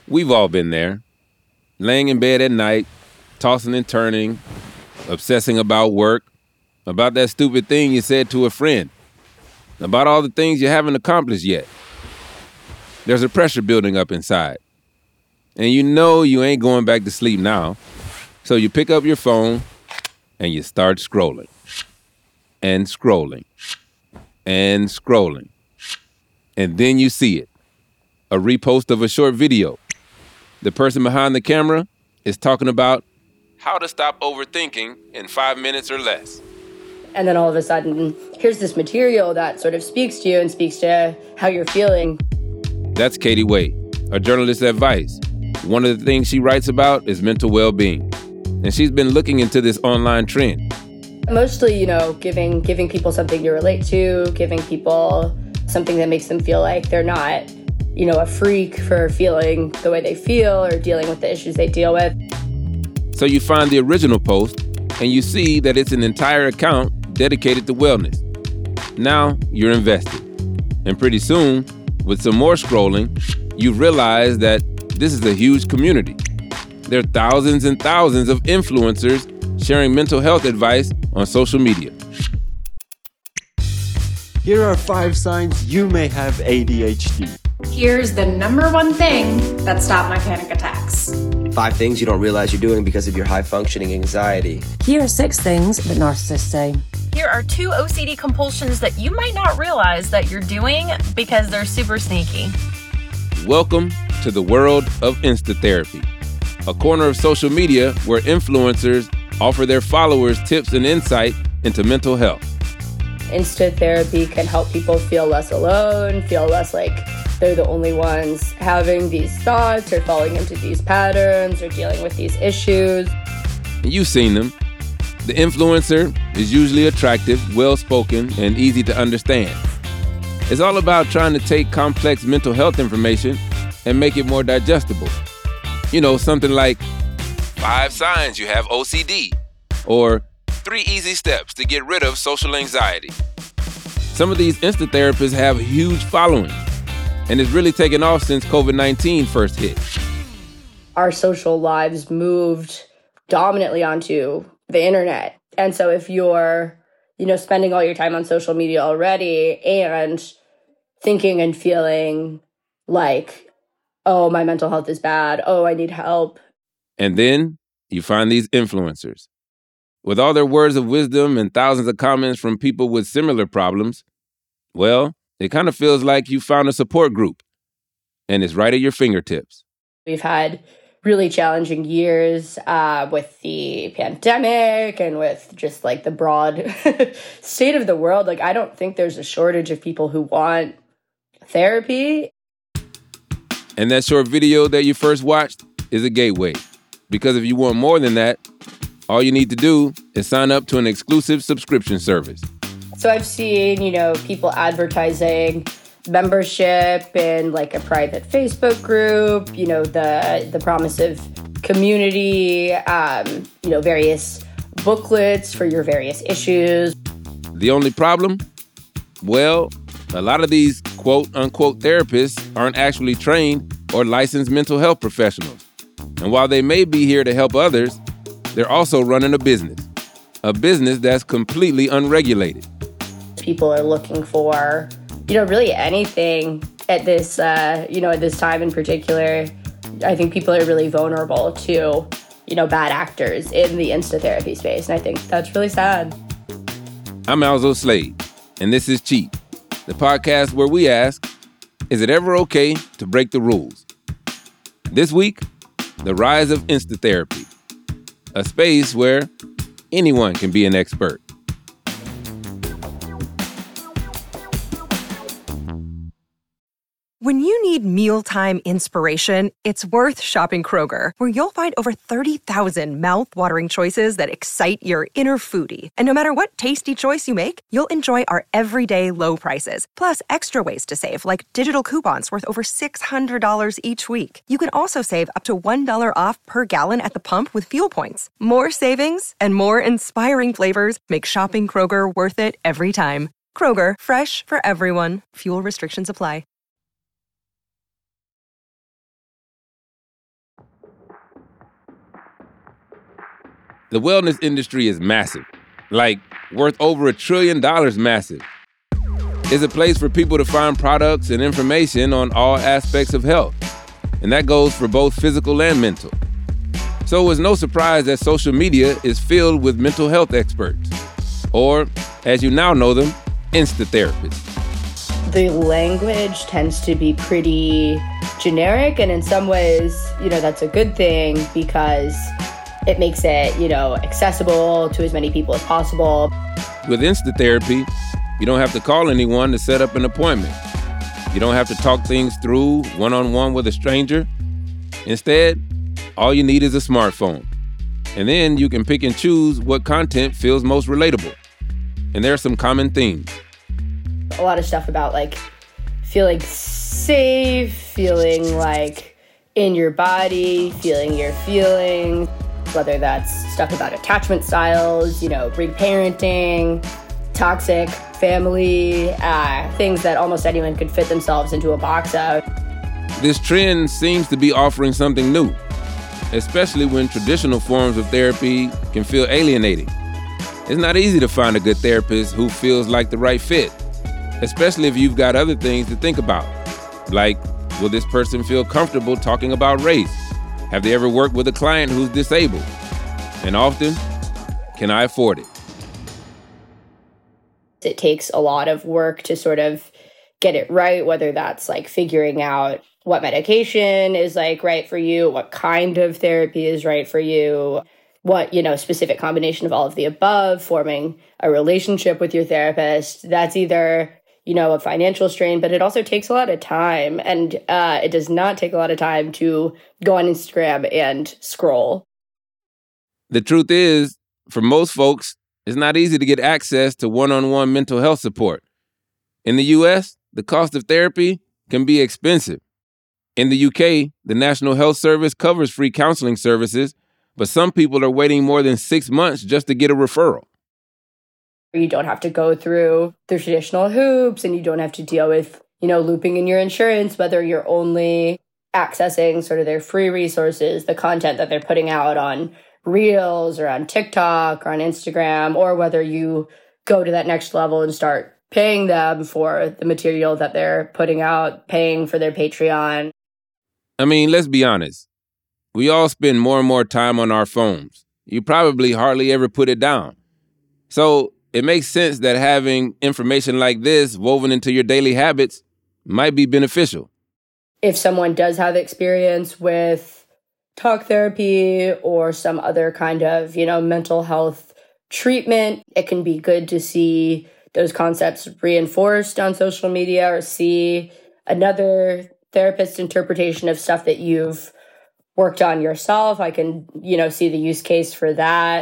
We've all been there, laying in bed at night, tossing and turning, obsessing about work, about that stupid thing you said to a friend, about all the things you haven't accomplished yet. There's a pressure building up inside, and you know you ain't going back to sleep now, so you pick up your phone and you start scrolling, and scrolling, and scrolling, and then you see it, a repost of a short video. The person behind the camera is talking about how to stop overthinking in 5 minutes or less. And then all of a sudden, here's this material that sort of speaks to you and speaks to how you're feeling. That's Katie Wade, a journalist at Vice. One of the things she writes about is mental well-being. And she's been looking into this online trend. Mostly, giving people something to relate to, giving people something that makes them feel like they're not a freak for feeling the way they feel or dealing with the issues they deal with. So you find the original post and you see that it's an entire account dedicated to wellness. Now you're invested. And pretty soon, with some more scrolling, you realize that this is a huge community. There are thousands and thousands of influencers sharing mental health advice on social media. Here are 5 signs you may have ADHD. Here's the number one thing that stopped my panic attacks. 5 things you don't realize you're doing because of your high-functioning anxiety. Here are 6 things that narcissists say. Here are 2 OCD compulsions that you might not realize that you're doing because they're super sneaky. Welcome to the world of Insta-Therapy, a corner of social media where influencers offer their followers tips and insight into mental health. Insta-Therapy can help people feel less alone, feel less like they're the only ones having these thoughts or falling into these patterns or dealing with these issues. You've seen them. The influencer is usually attractive, well-spoken, and easy to understand. It's all about trying to take complex mental health information and make it more digestible. Something like 5 signs you have OCD, or 3 easy steps to get rid of social anxiety. Some of these Insta-therapists have huge followings, and it's really taken off since COVID-19 first hit. Our social lives moved dominantly onto the internet. And so if you're, spending all your time on social media already and thinking and feeling like, oh, my mental health is bad, oh, I need help. And then you find these influencers. With all their words of wisdom and thousands of comments from people with similar problems, well, it kind of feels like you found a support group, and it's right at your fingertips. We've had really challenging years with the pandemic and with just like the broad state of the world. I don't think there's a shortage of people who want therapy. And that short video that you first watched is a gateway, because if you want more than that, all you need to do is sign up to an exclusive subscription service. So I've seen, people advertising membership in a private Facebook group, the promise of community, various booklets for your various issues. The only problem? Well, a lot of these quote-unquote therapists aren't actually trained or licensed mental health professionals. And while they may be here to help others, they're also running a business that's completely unregulated. People are looking for, really anything at this, at this time in particular. I think people are really vulnerable to, bad actors in the Insta-Therapy space. And I think that's really sad. I'm Alzo Slade, and this is Cheat, the podcast where we ask, is it ever okay to break the rules? This week, the rise of Insta-Therapy, a space where anyone can be an expert. When you need mealtime inspiration, it's worth shopping Kroger, where you'll find over 30,000 mouth-watering choices that excite your inner foodie. And no matter what tasty choice you make, you'll enjoy our everyday low prices, plus extra ways to save, like digital coupons worth over $600 each week. You can also save up to $1 off per gallon at the pump with fuel points. More savings and more inspiring flavors make shopping Kroger worth it every time. Kroger, fresh for everyone. Fuel restrictions apply. The wellness industry is massive, like worth over $1 trillion massive. It's a place for people to find products and information on all aspects of health, and that goes for both physical and mental. So it's no surprise that social media is filled with mental health experts, or, as you now know them, Insta therapists. The language tends to be pretty generic, and in some ways, that's a good thing because it makes it, accessible to as many people as possible. With Insta therapy, you don't have to call anyone to set up an appointment. You don't have to talk things through one-on-one with a stranger. Instead, all you need is a smartphone. And then you can pick and choose what content feels most relatable. And there are some common themes. A lot of stuff about feeling safe, feeling in your body, feeling your feelings, whether that's stuff about attachment styles, reparenting, toxic family, things that almost anyone could fit themselves into a box of. This trend seems to be offering something new, especially when traditional forms of therapy can feel alienating. It's not easy to find a good therapist who feels like the right fit, especially if you've got other things to think about. Like, will this person feel comfortable talking about race? Have they ever worked with a client who's disabled? And often, can I afford it? It takes a lot of work to sort of get it right, whether that's figuring out what medication is right for you, what kind of therapy is right for you, what, specific combination of all of the above, forming a relationship with your therapist. That's either, a financial strain, but it also takes a lot of time. And it does not take a lot of time to go on Instagram and scroll. The truth is, for most folks, it's not easy to get access to one-on-one mental health support. In the U.S., the cost of therapy can be expensive. In the U.K., the National Health Service covers free counseling services, but some people are waiting more than 6 months just to get a referral. You don't have to go through the traditional hoops, and you don't have to deal with, looping in your insurance, whether you're only accessing sort of their free resources, the content that they're putting out on Reels or on TikTok or on Instagram, or whether you go to that next level and start paying them for the material that they're putting out, paying for their Patreon. I mean, let's be honest. We all spend more and more time on our phones. You probably hardly ever put it down. So it makes sense that having information like this woven into your daily habits might be beneficial. If someone does have experience with talk therapy or some other kind of, mental health treatment, it can be good to see those concepts reinforced on social media or see another therapist's interpretation of stuff that you've worked on yourself. I can, see the use case for that.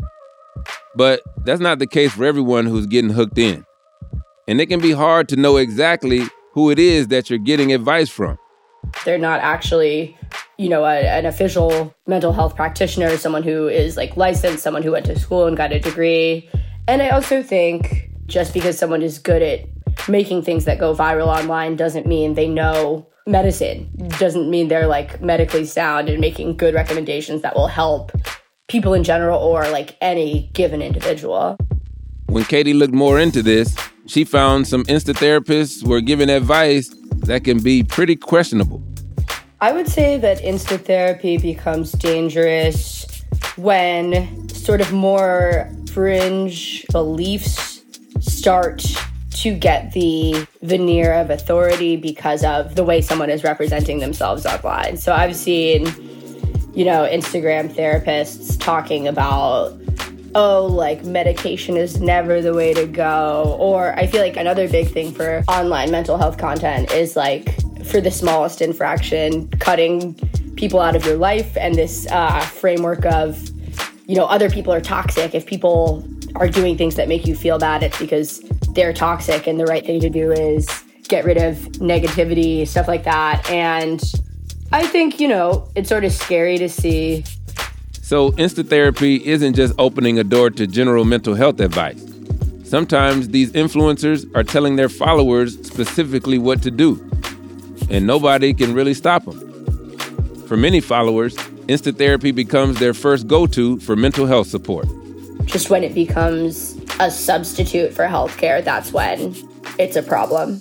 But that's not the case for everyone who's getting hooked in. And it can be hard to know exactly who it is that you're getting advice from. They're not actually, an official mental health practitioner, someone who is licensed, someone who went to school and got a degree. And I also think just because someone is good at making things that go viral online doesn't mean they know medicine, doesn't mean they're medically sound and making good recommendations that will help people in general or any given individual. When Katie looked more into this, she found some Insta therapists were giving advice that can be pretty questionable. I would say that Insta therapy becomes dangerous when sort of more fringe beliefs start to get the veneer of authority because of the way someone is representing themselves online. So I've seen, Instagram therapists talking about, medication is never the way to go. Or I feel like another big thing for online mental health content is for the smallest infraction, cutting people out of your life, and this framework of, other people are toxic. If people are doing things that make you feel bad, it's because they're toxic, and the right thing to do is get rid of negativity, stuff like that. And I think, it's sort of scary to see. So Insta therapy isn't just opening a door to general mental health advice. Sometimes these influencers are telling their followers specifically what to do, and nobody can really stop them. For many followers, Instant Therapy becomes their first go-to for mental health support. Just when it becomes a substitute for healthcare, that's when it's a problem.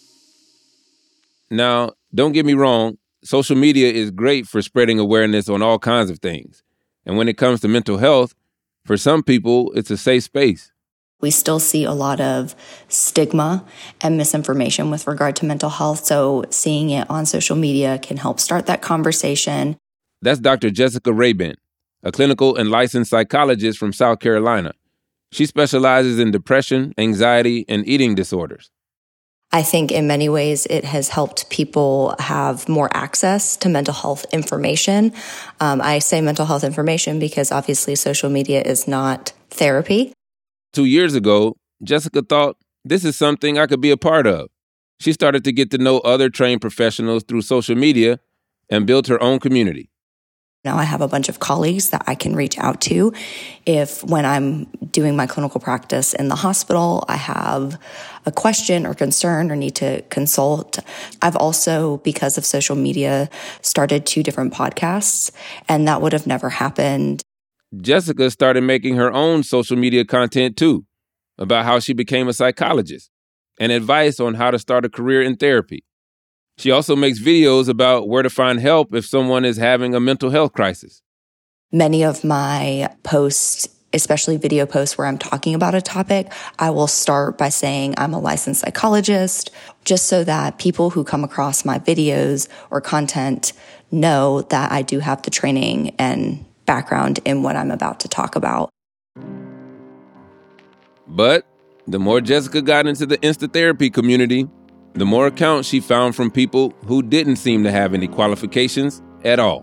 Now, don't get me wrong, social media is great for spreading awareness on all kinds of things. And when it comes to mental health, for some people, it's a safe space. We still see a lot of stigma and misinformation with regard to mental health, so seeing it on social media can help start that conversation. That's Dr. Jessica Rabin, a clinical and licensed psychologist from South Carolina. She specializes in depression, anxiety, and eating disorders. I think in many ways it has helped people have more access to mental health information. I say mental health information because obviously social media is not therapy. 2 years ago, Jessica thought, this is something I could be a part of. She started to get to know other trained professionals through social media and built her own community. Now I have a bunch of colleagues that I can reach out to if when I'm doing my clinical practice in the hospital, I have a question or concern or need to consult. I've also, because of social media, started 2 different podcasts, and that would have never happened. Jessica started making her own social media content too, about how she became a psychologist and advice on how to start a career in therapy. She also makes videos about where to find help if someone is having a mental health crisis. Many of my posts, especially video posts where I'm talking about a topic, I will start by saying I'm a licensed psychologist, just so that people who come across my videos or content know that I do have the training and background in what I'm about to talk about. But the more Jessica got into the Instant Therapy community, the more accounts she found from people who didn't seem to have any qualifications at all.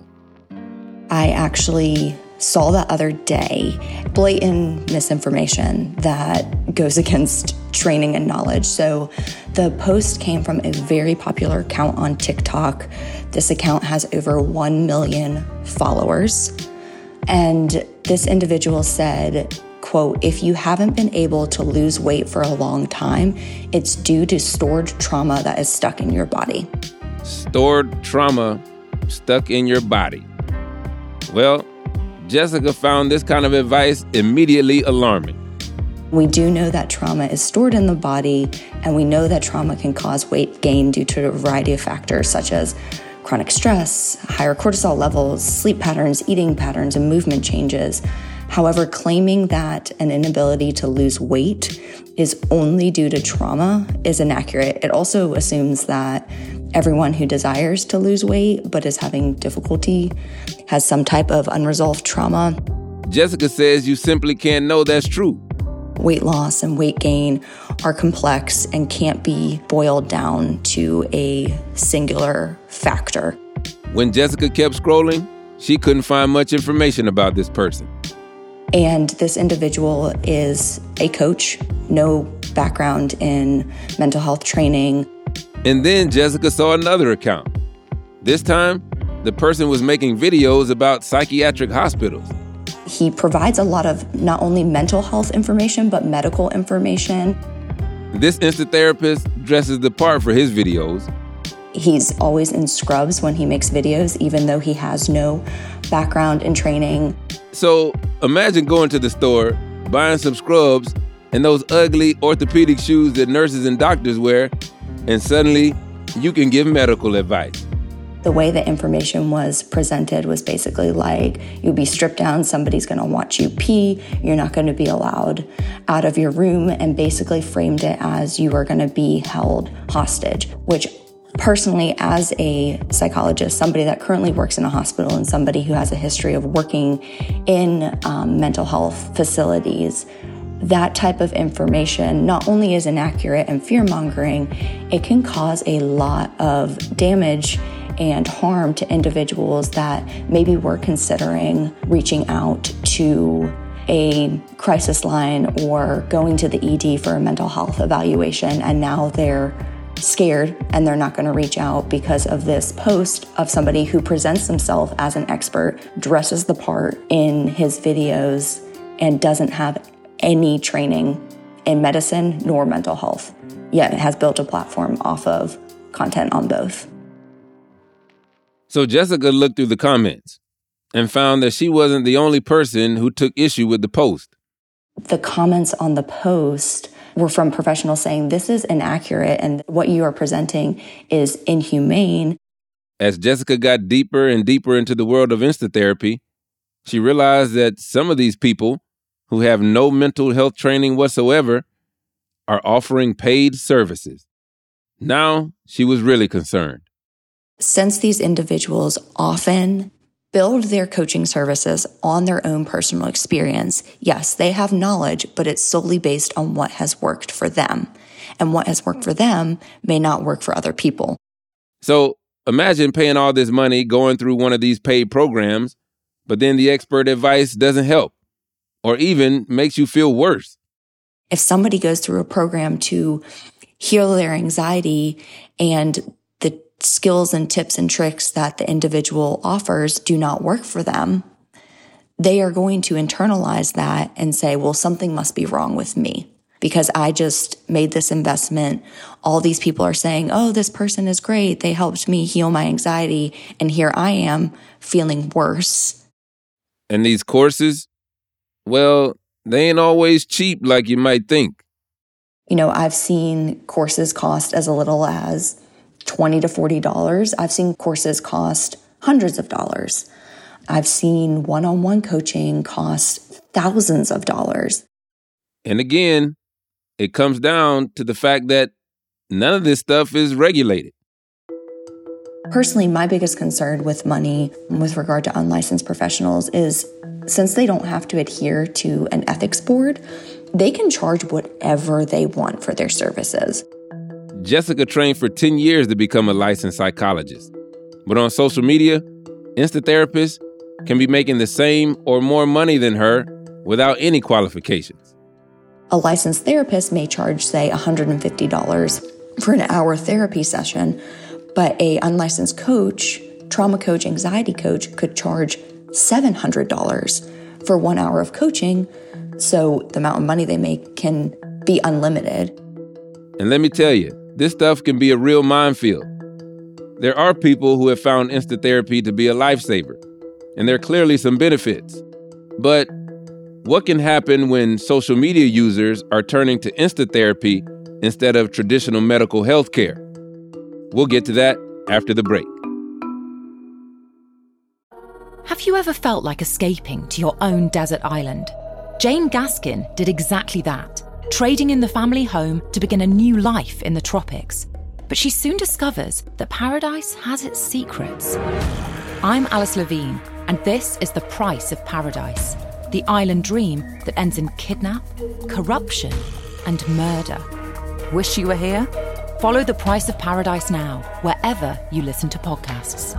I actually saw the other day blatant misinformation that goes against training and knowledge. So the post came from a very popular account on TikTok. This account has over 1 million followers. And this individual said, quote, if you haven't been able to lose weight for a long time, it's due to stored trauma that is stuck in your body. Stored trauma stuck in your body. Well, Jessica found this kind of advice immediately alarming. We do know that trauma is stored in the body, and we know that trauma can cause weight gain due to a variety of factors such as chronic stress, higher cortisol levels, sleep patterns, eating patterns, and movement changes. However, claiming that an inability to lose weight is only due to trauma is inaccurate. It also assumes that everyone who desires to lose weight but is having difficulty has some type of unresolved trauma. Jessica says you simply can't know that's true. Weight loss and weight gain are complex and can't be boiled down to a singular factor. When Jessica kept scrolling, she couldn't find much information about this person. And this individual is a coach, no background in mental health training. And then Jessica saw another account. This time, the person was making videos about psychiatric hospitals. He provides a lot of not only mental health information, but medical information. This instant therapist dresses the part for his videos. He's always in scrubs when he makes videos, even though he has no background in training. So imagine going to the store, buying some scrubs, and those ugly orthopedic shoes that nurses and doctors wear, and suddenly you can give medical advice. The way the information was presented was basically like, you'll be stripped down, somebody's gonna watch you pee, you're not gonna be allowed out of your room, and basically framed it as you are gonna be held hostage, which personally, as a psychologist, somebody that currently works in a hospital and somebody who has a history of working in mental health facilities, that type of information not only is inaccurate and fear-mongering, it can cause a lot of damage and harm to individuals that maybe were considering reaching out to a crisis line or going to the ED for a mental health evaluation, and now they're scared and they're not going to reach out because of this post of somebody who presents themselves as an expert, dresses the part in his videos, and doesn't have any training in medicine nor mental health, yet has built a platform off of content on both. So Jessica looked through the comments and found that she wasn't the only person who took issue with the post. The comments on the post were from professionals saying this is inaccurate and what you are presenting is inhumane. As Jessica got deeper and deeper into the world of InstaTherapy, she realized that some of these people who have no mental health training whatsoever are offering paid services. Now she was really concerned. Since these individuals often build their coaching services on their own personal experience, yes, they have knowledge, but it's solely based on what has worked for them. And what has worked for them may not work for other people. So imagine paying all this money going through one of these paid programs, but then the expert advice doesn't help or even makes you feel worse. If somebody goes through a program to heal their anxiety and the skills and tips and tricks that the individual offers do not work for them, they are going to internalize that and say, well, something must be wrong with me because I just made this investment. All these people are saying, oh, this person is great. They helped me heal my anxiety. And here I am feeling worse. And these courses, well, they ain't always cheap like you might think. You know, I've seen courses cost as little as $20 to $40. I've seen courses cost hundreds of dollars. I've seen one-on-one coaching cost thousands of dollars. And again, it comes down to the fact that none of this stuff is regulated. Personally, my biggest concern with money with regard to unlicensed professionals is since they don't have to adhere to an ethics board, they can charge whatever they want for their services. Jessica trained for 10 years to become a licensed psychologist. But on social media, InstaTherapists can be making the same or more money than her without any qualifications. A licensed therapist may charge, say, $150 for an hour therapy session, but a unlicensed coach, trauma coach, anxiety coach could charge $700 for 1 hour of coaching, so the amount of money they make can be unlimited. And let me tell you, this stuff can be a real minefield. There are people who have found InstaTherapy to be a lifesaver, and there are clearly some benefits. But what can happen when social media users are turning to InstaTherapy instead of traditional medical health care? We'll get to that after the break. Have you ever felt like escaping to your own desert island? Jane Gaskin did exactly that, trading in the family home to begin a new life in the tropics. But she soon discovers that paradise has its secrets. I'm Alice Levine, and this is The Price of Paradise, the island dream that ends in kidnap, corruption, and murder. Wish you were here? Follow The Price of Paradise now, wherever you listen to podcasts.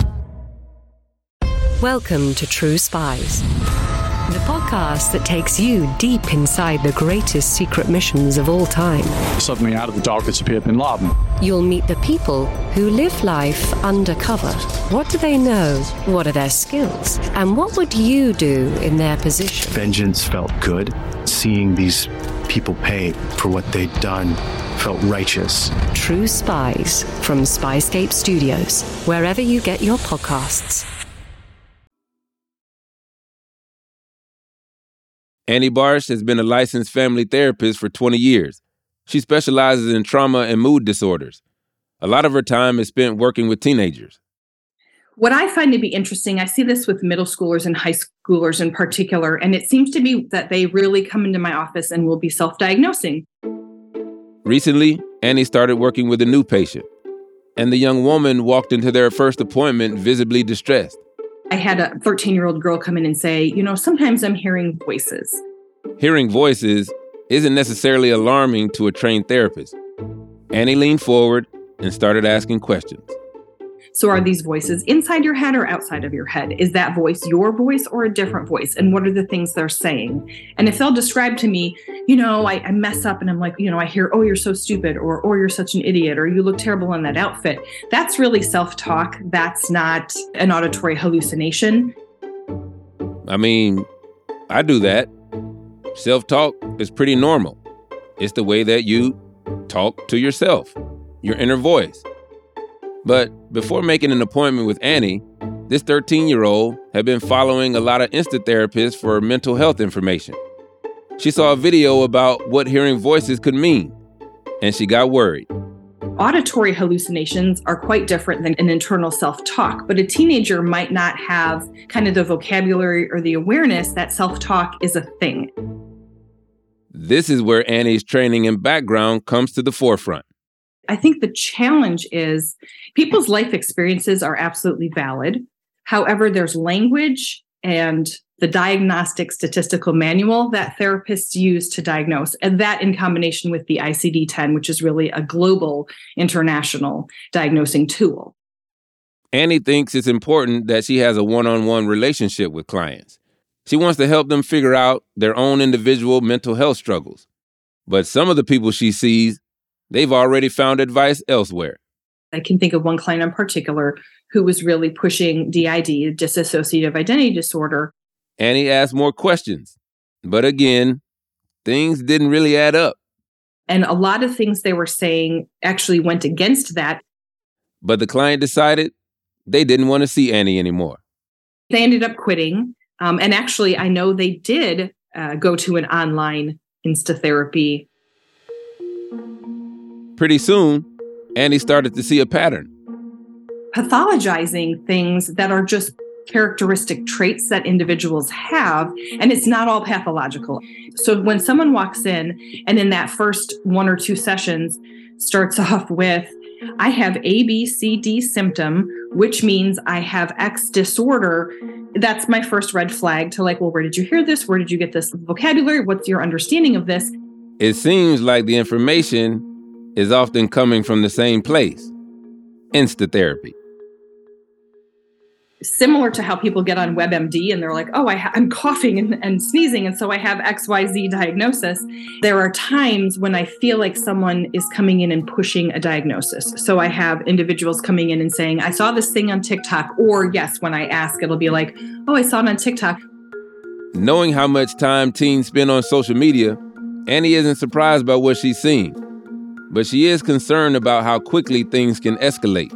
Welcome to True Spies, the podcast that takes you deep inside the greatest secret missions of all time. Suddenly, out of the darkness appeared Bin Laden. You'll meet the people who live life undercover. What do they know? What are their skills? And what would you do in their position? Vengeance felt good. Seeing these people pay for what they'd done felt righteous. True Spies from Spyscape Studios, wherever you get your podcasts. Annie Barsh has been a licensed family therapist for 20 years. She specializes in trauma and mood disorders. A lot of her time is spent working with teenagers. What I find to be interesting, I see this with middle schoolers and high schoolers in particular, and it seems to be that they really come into my office and will be self-diagnosing. Recently, Annie started working with a new patient, and the young woman walked into their first appointment visibly distressed. I had a 13-year-old girl come in and say, sometimes I'm hearing voices. Hearing voices isn't necessarily alarming to a trained therapist. Annie leaned forward and started asking questions. So are these voices inside your head or outside of your head? Is that voice your voice or a different voice? And what are the things they're saying? And if they'll describe to me, I mess up and I'm like, I hear, oh, you're so stupid, or you're such an idiot, or you look terrible in that outfit. That's really self-talk. That's not an auditory hallucination. I mean, I do that. Self-talk is pretty normal. It's the way that you talk to yourself, your inner voice. But before making an appointment with Annie, this 13-year-old had been following a lot of Instatherapists for mental health information. She saw a video about what hearing voices could mean, and she got worried. Auditory hallucinations are quite different than an internal self-talk, but a teenager might not have kind of the vocabulary or the awareness that self-talk is a thing. This is where Annie's training and background comes to the forefront. I think the challenge is people's life experiences are absolutely valid. However, there's language and the diagnostic statistical manual that therapists use to diagnose, and that in combination with the ICD-10, which is really a global international diagnosing tool. Annie thinks it's important that she has a one-on-one relationship with clients. She wants to help them figure out their own individual mental health struggles. But some of the people she sees, they've already found advice elsewhere. I can think of one client in particular who was really pushing DID, dissociative identity disorder. Annie asked more questions, but again, things didn't really add up. And a lot of things they were saying actually went against that. But the client decided they didn't want to see Annie anymore. They ended up quitting. And actually, I know they did go to an online Insta-therapy. Pretty soon, Annie started to see a pattern. Pathologizing things that are just characteristic traits that individuals have, and it's not all pathological. So when someone walks in and in that first 1 or 2 sessions starts off with, I have A, B, C, D symptom, which means I have X disorder, that's my first red flag to like, well, where did you hear this? Where did you get this vocabulary? What's your understanding of this? It seems like the information is often coming from the same place, Insta-therapy. Similar to how people get on WebMD and they're like, oh, I'm coughing and sneezing, and so I have XYZ diagnosis. There are times when I feel like someone is coming in and pushing a diagnosis. So I have individuals coming in and saying, I saw this thing on TikTok, or yes, when I ask, it'll be like, oh, I saw it on TikTok. Knowing how much time teens spend on social media, Annie isn't surprised by what she's seeing, but she is concerned about how quickly things can escalate.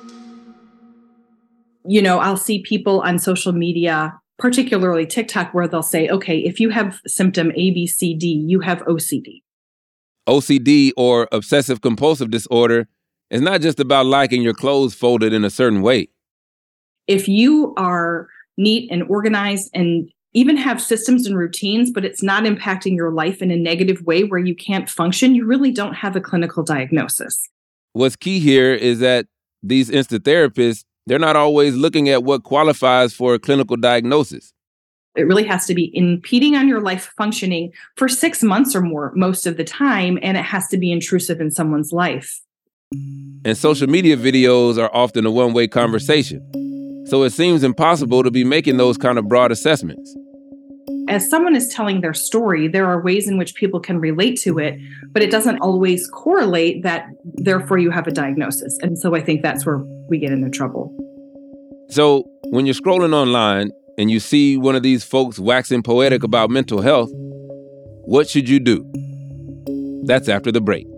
You know, I'll see people on social media, particularly TikTok, where they'll say, okay, if you have symptom A, B, C, D, you have OCD. OCD, or obsessive compulsive disorder, is not just about liking your clothes folded in a certain way. If you are neat and organized and even have systems and routines, but it's not impacting your life in a negative way where you can't function, you really don't have a clinical diagnosis. What's key here is that these Insta-therapists, they're not always looking at what qualifies for a clinical diagnosis. It really has to be impeding on your life functioning for 6 months or more most of the time, and it has to be intrusive in someone's life. And social media videos are often a one-way conversation, so it seems impossible to be making those kind of broad assessments. As someone is telling their story, there are ways in which people can relate to it, but it doesn't always correlate that therefore you have a diagnosis. And so I think that's where we get into trouble. So when you're scrolling online and you see one of these folks waxing poetic about mental health, what should you do? That's after the break.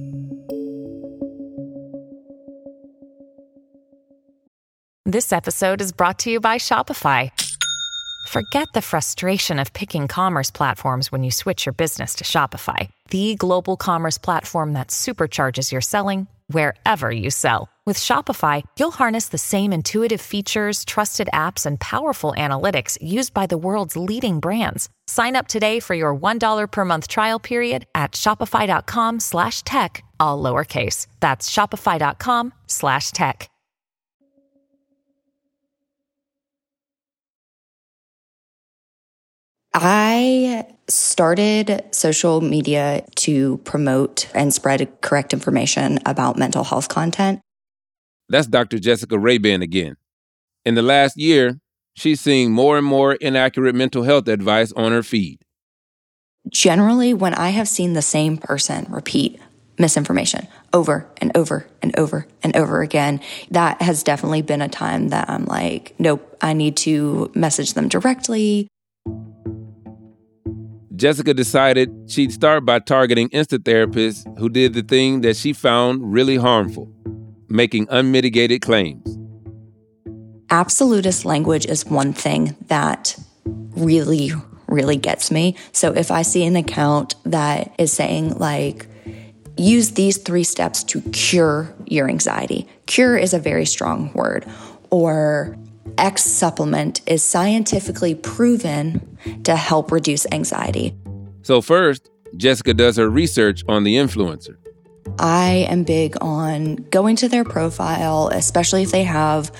This episode is brought to you by Shopify. Forget the frustration of picking commerce platforms when you switch your business to Shopify, the global commerce platform that supercharges your selling wherever you sell. With Shopify, you'll harness the same intuitive features, trusted apps, and powerful analytics used by the world's leading brands. Sign up today for your $1 per month trial period at shopify.com/tech, all lowercase. That's shopify.com/tech. I started social media to promote and spread correct information about mental health content. That's Dr. Jessica Rabin again. In the last year, she's seeing more and more inaccurate mental health advice on her feed. Generally, when I have seen the same person repeat misinformation over and over and over and over again, that has definitely been a time that I'm like, nope, I need to message them directly. Jessica decided she'd start by targeting Insta-therapists who did the thing that she found really harmful: making unmitigated claims. Absolutist language is one thing that really gets me. So if I see an account that is saying like, use these 3 steps to cure your anxiety. Cure is a very strong word. Or X supplement is scientifically proven to help reduce anxiety. So first, Jessica does her research on the influencer. I am big on going to their profile, especially if they have,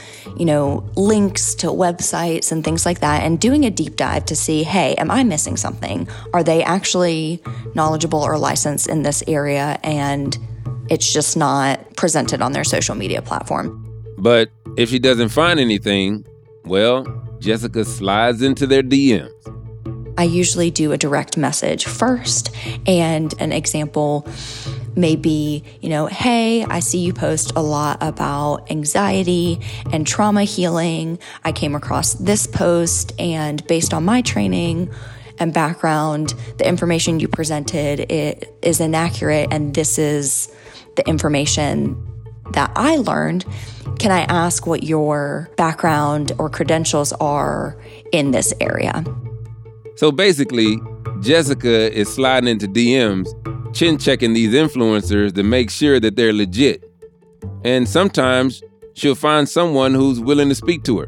links to websites and things like that, and doing a deep dive to see, hey, am I missing something? Are they actually knowledgeable or licensed in this area? And it's just not presented on their social media platform. But if she doesn't find anything, well, Jessica slides into their DMs. I usually do a direct message first, and an example may be, hey, I see you post a lot about anxiety and trauma healing. I came across this post, and based on my training and background, the information you presented is inaccurate, and this is the information that I learned. Can I ask what your background or credentials are in this area? So basically, Jessica is sliding into DMs, chin-checking these influencers to make sure that they're legit. And sometimes she'll find someone who's willing to speak to her.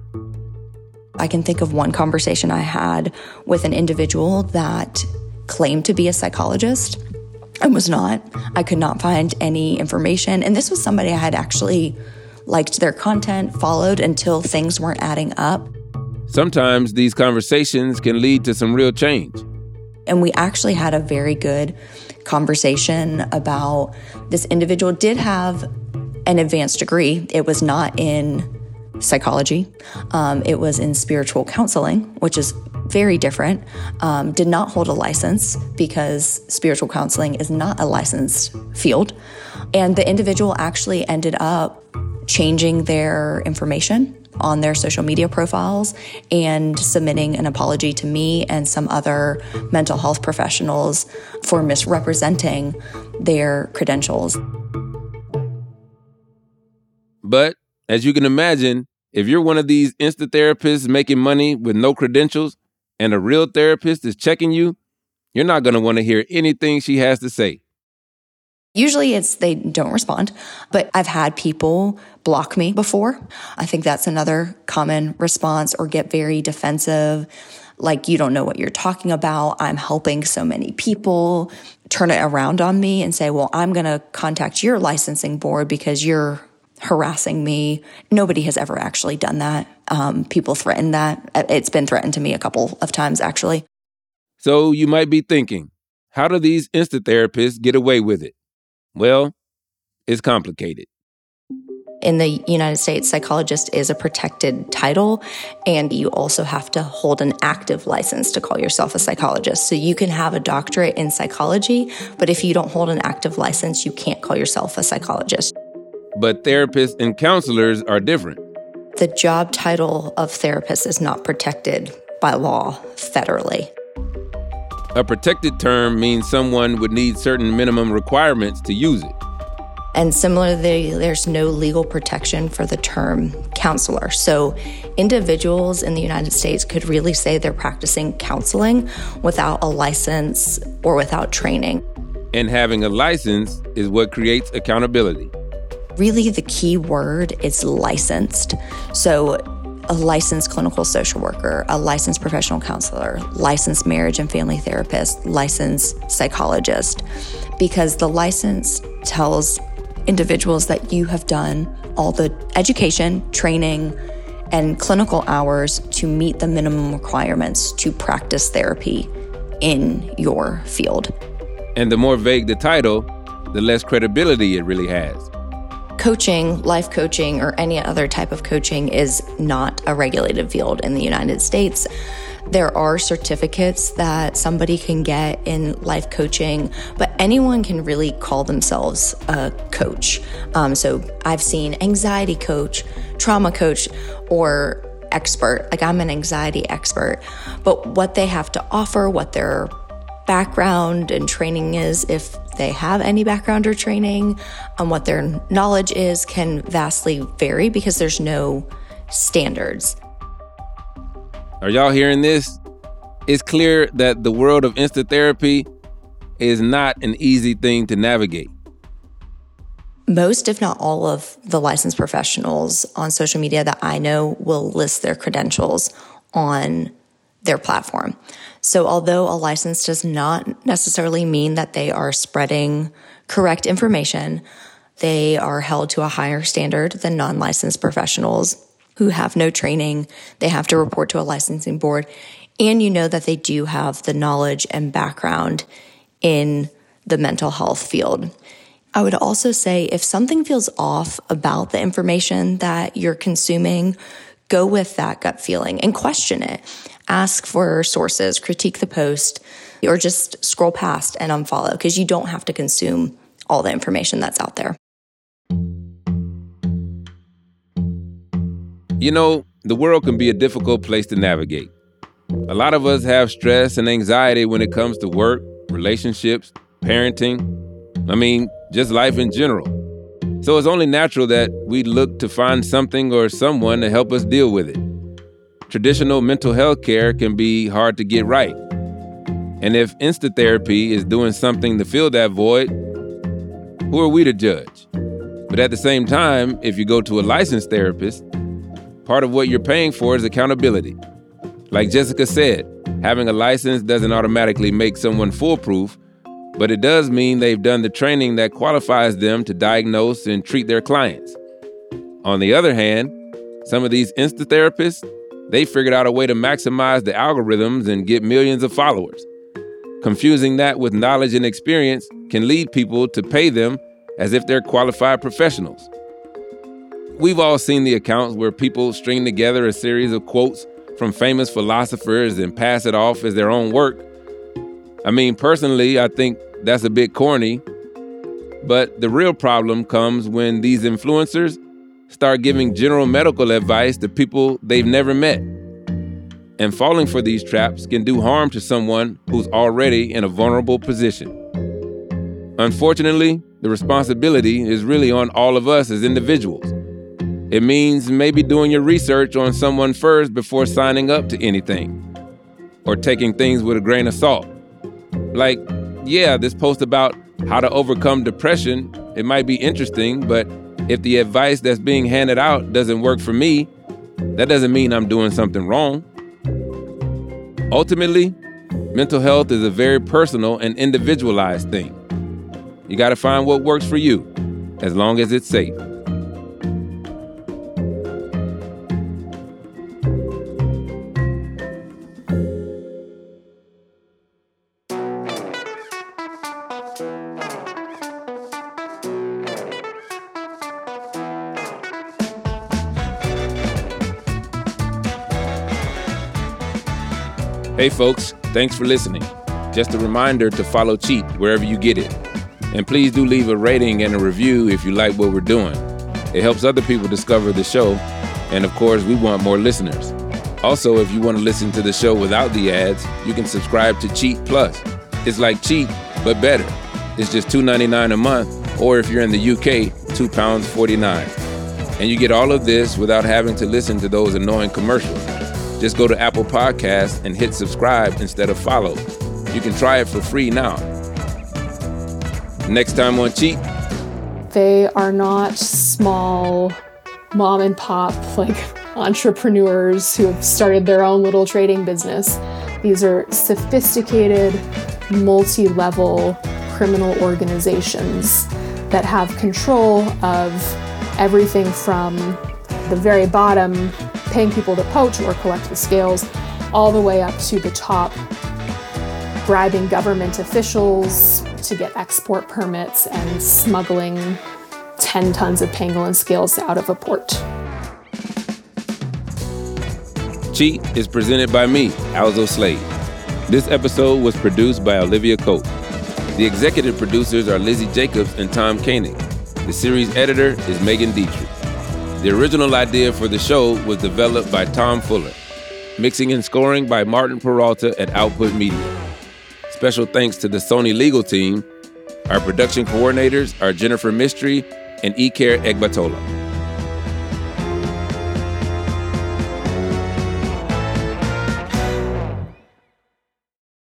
I can think of one conversation I had with an individual that claimed to be a psychologist and was not. I could not find any information. And this was somebody I had actually liked their content, followed until things weren't adding up. Sometimes these conversations can lead to some real change. And we actually had a very good conversation about this individual did have an advanced degree. It was not in psychology. It was in spiritual counseling, which is very different. Did not hold a license because spiritual counseling is not a licensed field. And the individual actually ended up changing their information on their social media profiles and submitting an apology to me and some other mental health professionals for misrepresenting their credentials. But as you can imagine, if you're one of these Insta therapists making money with no credentials and a real therapist is checking you, you're not going to want to hear anything she has to say. Usually they don't respond, but I've had people block me before. I think that's another common response, or get very defensive, like, you don't know what you're talking about. I'm helping so many people. Turn it around on me and say, well, I'm going to contact your licensing board because you're harassing me. Nobody has ever actually done that. People threaten that. It's been threatened to me a couple of times, actually. So you might be thinking, how do these Insta therapists get away with it? Well, it's complicated. In the United States, psychologist is a protected title, and you also have to hold an active license to call yourself a psychologist. So you can have a doctorate in psychology, but if you don't hold an active license, you can't call yourself a psychologist. But therapists and counselors are different. The job title of therapist is not protected by law federally. A protected term means someone would need certain minimum requirements to use it. And similarly, there's no legal protection for the term counselor. So individuals in the United States could really say they're practicing counseling without a license or without training. And having a license is what creates accountability. Really, the key word is licensed. So a licensed clinical social worker, a licensed professional counselor, licensed marriage and family therapist, licensed psychologist, because the license tells individuals that you have done all the education, training, and clinical hours to meet the minimum requirements to practice therapy in your field. And the more vague the title, the less credibility it really has. Coaching, life coaching, or any other type of coaching is not a regulated field in the United States. There are certificates that somebody can get in life coaching, but anyone can really call themselves a coach. So I've seen anxiety coach, trauma coach, or expert. Like, I'm an anxiety expert. But what they have to offer, what their background and training is, if they have any background or training, and what their knowledge is can vastly vary because there's no standards. Are y'all hearing this? It's clear that the world of Insta therapy is not an easy thing to navigate. Most, if not all, of the licensed professionals on social media that I know will list their credentials on their platform. So although a license does not necessarily mean that they are spreading correct information, they are held to a higher standard than non-licensed professionals who have no training. They have to report to a licensing board, and you know that they do have the knowledge and background in the mental health field. I would also say if something feels off about the information that you're consuming, go with that gut feeling and question it. Ask for sources, critique the post, or just scroll past and unfollow, because you don't have to consume all the information that's out there. You know, the world can be a difficult place to navigate. A lot of us have stress and anxiety when it comes to work, relationships, parenting. I mean, just life in general. So it's only natural that we look to find something or someone to help us deal with it. Traditional mental health care can be hard to get right. And if Insta therapy is doing something to fill that void, who are we to judge? But at the same time, if you go to a licensed therapist, part of what you're paying for is accountability. Like Jessica said, having a license doesn't automatically make someone foolproof, but it does mean they've done the training that qualifies them to diagnose and treat their clients. On the other hand, some of these Insta therapists, they figured out a way to maximize the algorithms and get millions of followers. Confusing that with knowledge and experience can lead people to pay them as if they're qualified professionals. We've all seen the accounts where people string together a series of quotes from famous philosophers and pass it off as their own work. I mean, personally, I think that's a bit corny, but the real problem comes when these influencers start giving general medical advice to people they've never met. And falling for these traps can do harm to someone who's already in a vulnerable position. Unfortunately, the responsibility is really on all of us as individuals. It means maybe doing your research on someone first before signing up to anything, or taking things with a grain of salt. Like, yeah, this post about how to overcome depression, it might be interesting, but if the advice that's being handed out doesn't work for me, that doesn't mean I'm doing something wrong. Ultimately, mental health is a very personal and individualized thing. You got to find what works for you, as long as it's safe. Hey folks, thanks for listening. Just a reminder to follow Cheat wherever you get it. And please do leave a rating and a review if you like what we're doing. It helps other people discover the show. And of course, we want more listeners. Also, if you want to listen to the show without the ads, you can subscribe to Cheat Plus. It's like Cheat, but better. It's just $2.99 a month, or if you're in the UK, £2.49. And you get all of this without having to listen to those annoying commercials. Just go to Apple Podcasts and hit subscribe instead of follow. You can try it for free now. Next time on Cheat. They are not small mom and pop like entrepreneurs who have started their own little trading business. These are sophisticated, multi-level criminal organizations that have control of everything from the very bottom, paying people to poach or collect the scales, all the way up to the top, bribing government officials to get export permits and smuggling 10 tons of pangolin scales out of a port. Cheat is presented by me, Alzo Slade. This episode was produced by Olivia Cope. The executive producers are Lizzie Jacobs and Tom Koenig. The series editor is Megan Dietrich. The original idea for the show was developed by Tom Fuller. Mixing and scoring by Martin Peralta at Output Media. Special thanks to the Sony legal team. Our production coordinators are Jennifer Mystery and Iker Egbatola.